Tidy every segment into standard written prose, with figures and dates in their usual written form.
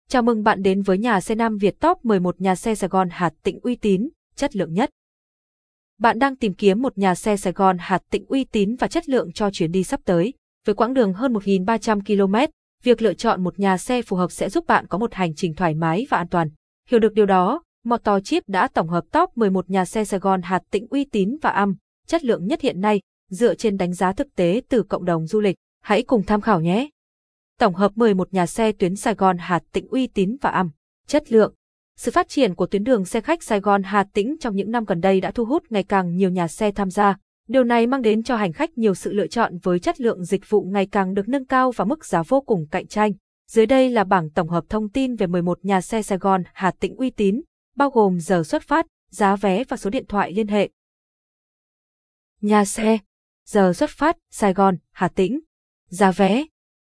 Chào mừng bạn đến với nhà xe Nam Việt Top 11 nhà xe Sài Gòn Hà Tĩnh uy tín, chất lượng nhất. Bạn đang tìm kiếm một nhà xe Sài Gòn Hà Tĩnh uy tín và chất lượng cho chuyến đi sắp tới. Với quãng đường hơn 1.300 km, việc lựa chọn một nhà xe phù hợp sẽ giúp bạn có một hành trình thoải mái và an toàn. Hiểu được điều đó, Motorchip đã tổng hợp top 11 nhà xe Sài Gòn Hà Tĩnh uy tín và chất lượng nhất hiện nay, dựa trên đánh giá thực tế từ cộng đồng du lịch. Hãy cùng tham khảo nhé! Tổng hợp 11 nhà xe tuyến Sài Gòn Hà Tĩnh uy tín và chất lượng. Sự phát triển của tuyến đường xe khách Sài Gòn Hà Tĩnh trong những năm gần đây đã thu hút ngày càng nhiều nhà xe tham gia. Điều này mang đến cho hành khách nhiều sự lựa chọn với chất lượng dịch vụ ngày càng được nâng cao và mức giá vô cùng cạnh tranh. Dưới đây là bảng tổng hợp thông tin về 11 nhà xe Sài Gòn Hà Tĩnh uy tín, bao gồm giờ xuất phát, giá vé và số điện thoại liên hệ. Nhà xe, giờ xuất phát, Sài Gòn, Hà Tĩnh. Giá vé.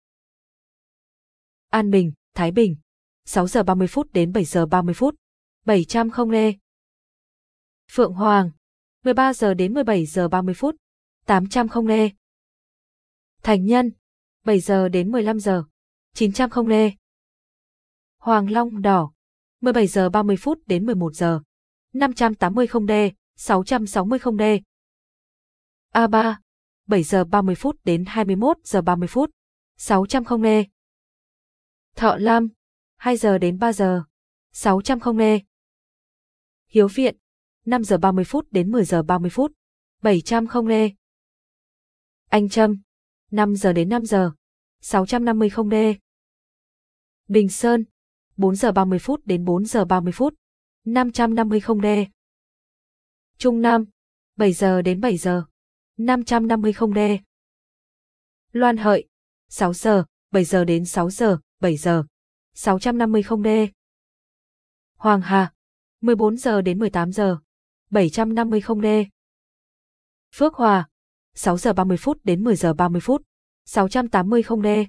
An Bình, Thái Bình. 6 giờ 30 phút đến 7 giờ 30 phút. 700 không lê. Phượng Hoàng. 13 giờ đến 17 giờ 30 phút. 800 không lê. Thành Nhân. 7 giờ đến 15 giờ. 900 không lê. Hoàng Long Đỏ. 17 giờ 30 phút đến 11 giờ. 580 không đê, 660 không đê. A3. 7 giờ 30 phút đến 21 giờ 30 phút. 600 không lê. Thọ Lam. 2 giờ đến 3 giờ. 600 không lê. Hiếu Viện. 5 giờ 30 phút đến 10 giờ 30 phút. 700 không lê. Anh Trâm. 5 giờ đến 5 giờ. 650 không lê. Bình Sơn. 4 giờ 30 phút đến 4 giờ 30 phút. 550 không lê. Trung Nam. 7 giờ đến 7 giờ. 550 không lê. Loan Hợi. 6 giờ, 7 giờ đến 6 giờ, 7 giờ. 650 không lê. Hoàng Hà. 14 giờ đến 18 giờ. 750 không lê. Phước Hòa. 6 giờ 30 phút đến 10 giờ 30 phút. 680 không lê.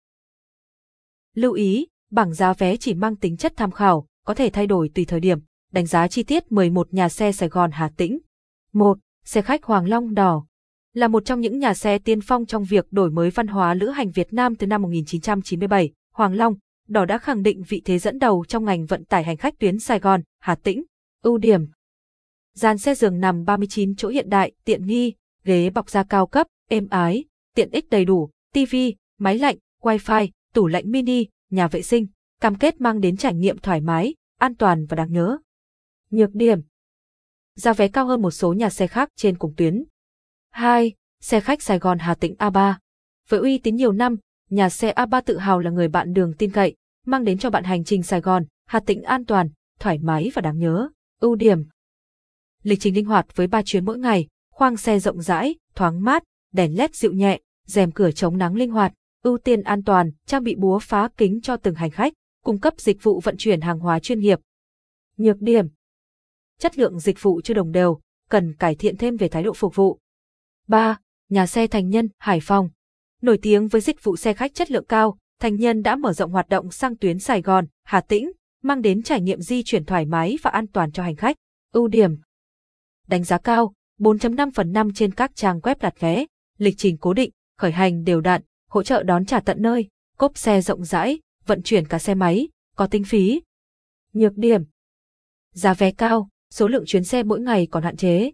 Lưu ý, bảng giá vé chỉ mang tính chất tham khảo, có thể thay đổi tùy thời điểm. Đánh giá chi tiết 11 nhà xe Sài Gòn Hà Tĩnh. 1. Xe khách Hoàng Long Đỏ. Là một trong những nhà xe tiên phong trong việc đổi mới văn hóa lữ hành Việt Nam từ năm 1997, Hoàng Long Đỏ đã khẳng định vị thế dẫn đầu trong ngành vận tải hành khách tuyến Sài Gòn, Hà Tĩnh. Ưu điểm: dàn xe giường nằm 39 chỗ hiện đại, tiện nghi, ghế bọc da cao cấp, êm ái, tiện ích đầy đủ, tivi, máy lạnh, wifi, tủ lạnh mini, nhà vệ sinh, cam kết mang đến trải nghiệm thoải mái, an toàn và đáng nhớ. Nhược điểm: giá vé cao hơn một số nhà xe khác trên cùng tuyến. 2. Xe khách Sài Gòn Hà Tĩnh A3. Với uy tín nhiều năm, nhà xe A3 tự hào là người bạn đường tin cậy, mang đến cho bạn hành trình Sài Gòn, Hà Tĩnh an toàn, thoải mái và đáng nhớ. Ưu điểm: lịch trình linh hoạt với 3 chuyến mỗi ngày, khoang xe rộng rãi, thoáng mát, đèn LED dịu nhẹ, rèm cửa chống nắng linh hoạt, ưu tiên an toàn, trang bị búa phá kính cho từng hành khách, cung cấp dịch vụ vận chuyển hàng hóa chuyên nghiệp. Nhược điểm: chất lượng dịch vụ chưa đồng đều, cần cải thiện thêm về thái độ phục vụ. 3. Nhà xe Thành Nhân, Hải Phòng. Nổi tiếng với dịch vụ xe khách chất lượng cao, Thành Nhân đã mở rộng hoạt động sang tuyến Sài Gòn, Hà Tĩnh, mang đến trải nghiệm di chuyển thoải mái và an toàn cho hành khách. Ưu điểm: đánh giá cao, 4.5/5 trên các trang web đặt vé, lịch trình cố định, khởi hành đều đặn, hỗ trợ đón trả tận nơi, cốp xe rộng rãi, vận chuyển cả xe máy, có tính phí. Nhược điểm: giá vé cao, số lượng chuyến xe mỗi ngày còn hạn chế.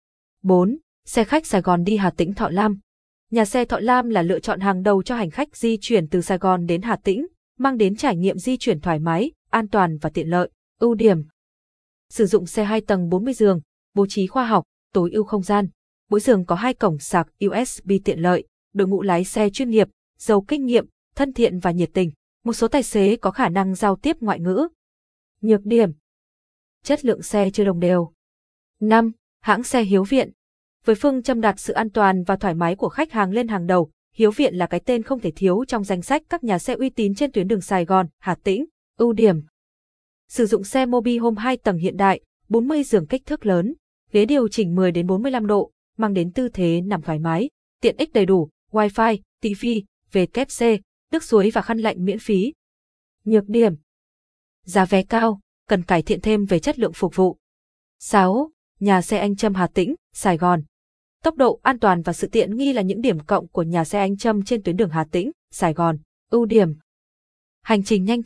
4. Xe khách Sài Gòn đi Hà Tĩnh Thọ Lam. Nhà xe Thọ Lam là lựa chọn hàng đầu cho hành khách di chuyển từ Sài Gòn đến Hà Tĩnh, mang đến trải nghiệm di chuyển thoải mái, an toàn và tiện lợi. Ưu điểm: sử dụng xe 2 tầng 40 giường, bố trí khoa học, tối ưu không gian. Mỗi giường có 2 cổng sạc USB tiện lợi, đội ngũ lái xe chuyên nghiệp, giàu kinh nghiệm, thân thiện và nhiệt tình. Một số tài xế có khả năng giao tiếp ngoại ngữ. Nhược điểm: chất lượng xe chưa đồng đều. 5. Hãng xe Hiếu Viện. Với phương châm đặt sự an toàn và thoải mái của khách hàng lên hàng đầu, Hiếu Viện là cái tên không thể thiếu trong danh sách các nhà xe uy tín trên tuyến đường Sài Gòn, Hà Tĩnh. Ưu điểm: sử dụng xe Mobi Home 2 tầng hiện đại, 40 giường kích thước lớn, ghế điều chỉnh 10 đến 45 độ, mang đến tư thế nằm thoải mái, tiện ích đầy đủ, wifi, TV, WC, nước suối và khăn lạnh miễn phí. Nhược điểm: giá vé cao, cần cải thiện thêm về chất lượng phục vụ. 6. Nhà xe Anh Trâm Hà Tĩnh, Sài Gòn. Tốc độ, an toàn và sự tiện nghi là những điểm cộng của nhà xe Anh Trâm trên tuyến đường Hà Tĩnh, Sài Gòn. Ưu điểm: hành trình nhanh chóng,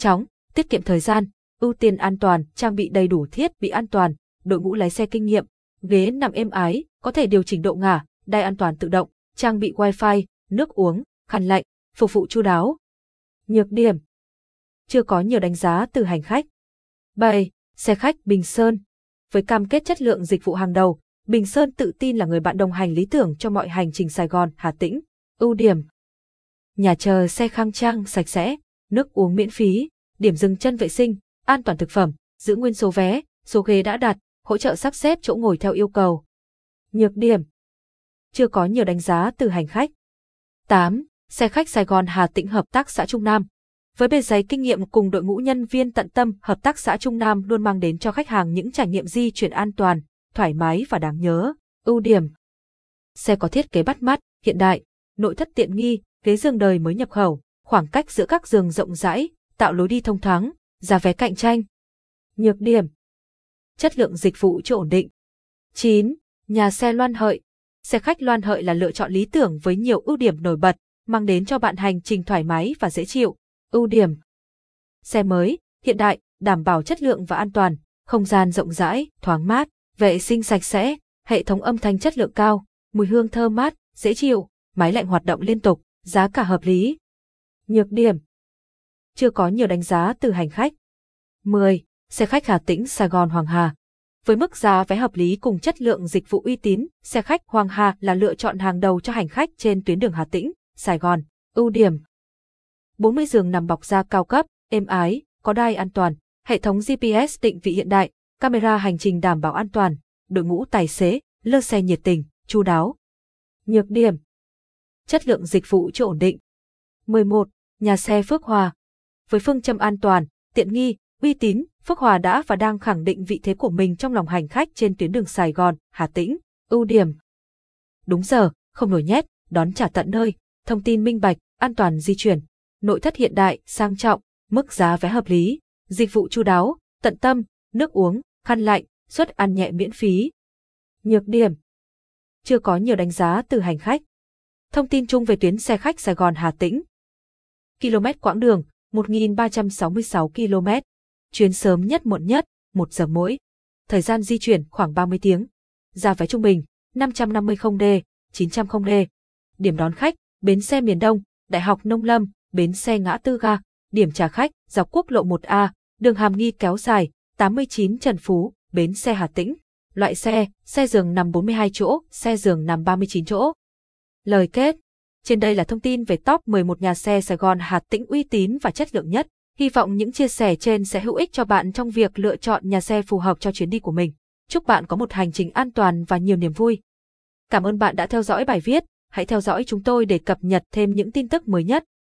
tiết kiệm thời gian, ưu tiên an toàn, trang bị đầy đủ thiết bị an toàn, đội ngũ lái xe kinh nghiệm, ghế nằm êm ái, có thể điều chỉnh độ ngả, đai an toàn tự động, trang bị wifi, nước uống, khăn lạnh, phục vụ chu đáo. Nhược điểm: chưa có nhiều đánh giá từ hành khách. 7. Xe khách Bình Sơn. Với cam kết chất lượng dịch vụ hàng đầu, Bình Sơn tự tin là người bạn đồng hành lý tưởng cho mọi hành trình Sài Gòn, Hà Tĩnh. Ưu điểm: nhà chờ xe khang trang, sạch sẽ, nước uống miễn phí, điểm dừng chân vệ sinh, an toàn thực phẩm, giữ nguyên số vé, số ghế đã đặt, hỗ trợ sắp xếp chỗ ngồi theo yêu cầu. Nhược điểm: chưa có nhiều đánh giá từ hành khách. 8. Xe khách Sài Gòn Hà Tĩnh Hợp tác xã Trung Nam. Với bề dày kinh nghiệm cùng đội ngũ nhân viên tận tâm, Hợp tác xã Trung Nam luôn mang đến cho khách hàng những trải nghiệm di chuyển an toàn, thoải mái và đáng nhớ. Ưu điểm: xe có thiết kế bắt mắt, hiện đại, nội thất tiện nghi, ghế giường đời mới nhập khẩu, khoảng cách giữa các giường rộng rãi, tạo lối đi thông thoáng, giá vé cạnh tranh. Nhược điểm: chất lượng dịch vụ chưa ổn định. 9. Nhà xe Loan Hợi. Xe khách Loan Hợi là lựa chọn lý tưởng với nhiều ưu điểm nổi bật, mang đến cho bạn hành trình thoải mái và dễ chịu. Ưu điểm: xe mới, hiện đại, đảm bảo chất lượng và an toàn, không gian rộng rãi, thoáng mát, vệ sinh sạch sẽ, hệ thống âm thanh chất lượng cao, mùi hương thơm mát, dễ chịu, máy lạnh hoạt động liên tục, giá cả hợp lý. Nhược điểm: chưa có nhiều đánh giá từ hành khách. 10. Xe khách Hà Tĩnh Sài Gòn Hoàng Hà. Với mức giá vé hợp lý cùng chất lượng dịch vụ uy tín, xe khách Hoàng Hà là lựa chọn hàng đầu cho hành khách trên tuyến đường Hà Tĩnh, Sài Gòn. Ưu điểm: 40 giường nằm bọc da cao cấp, êm ái, có đai an toàn, hệ thống GPS định vị hiện đại, camera hành trình đảm bảo an toàn, đội ngũ tài xế, lơ xe nhiệt tình, chu đáo. Nhược điểm: chất lượng dịch vụ chưa ổn định. 11. Nhà xe Phước Hòa. Với phương châm an toàn, tiện nghi, uy tín, Phước Hòa đã và đang khẳng định vị thế của mình trong lòng hành khách trên tuyến đường Sài Gòn, Hà Tĩnh. Ưu điểm: đúng giờ, không nhồi nhét, đón trả tận nơi, thông tin minh bạch, an toàn di chuyển, nội thất hiện đại, sang trọng, mức giá vé hợp lý, dịch vụ chu đáo, tận tâm, nước uống, khăn lạnh, suất ăn nhẹ miễn phí. Nhược điểm: chưa có nhiều đánh giá từ hành khách. Thông tin chung về tuyến xe khách Sài Gòn Hà Tĩnh. Km quãng đường 1.366 km. Chuyến sớm nhất muộn nhất 1 giờ mỗi. Thời gian di chuyển khoảng 30 tiếng. Giá vé trung bình 550D, 900D. Điểm đón khách: bến xe miền Đông, Đại học Nông Lâm, bến xe ngã tư ga. Điểm trả khách: dọc quốc lộ 1A, đường Hàm Nghi kéo dài, 89 Trần Phú, bến xe Hà Tĩnh. Loại xe: xe giường nằm 42 chỗ, xe giường nằm 39 chỗ. Lời kết: trên đây là thông tin về top 11 nhà xe Sài Gòn Hà Tĩnh uy tín và chất lượng nhất. Hy vọng những chia sẻ trên sẽ hữu ích cho bạn trong việc lựa chọn nhà xe phù hợp cho chuyến đi của mình. Chúc bạn có một hành trình an toàn và nhiều niềm vui. Cảm ơn bạn đã theo dõi bài viết. Hãy theo dõi chúng tôi để cập nhật thêm những tin tức mới nhất.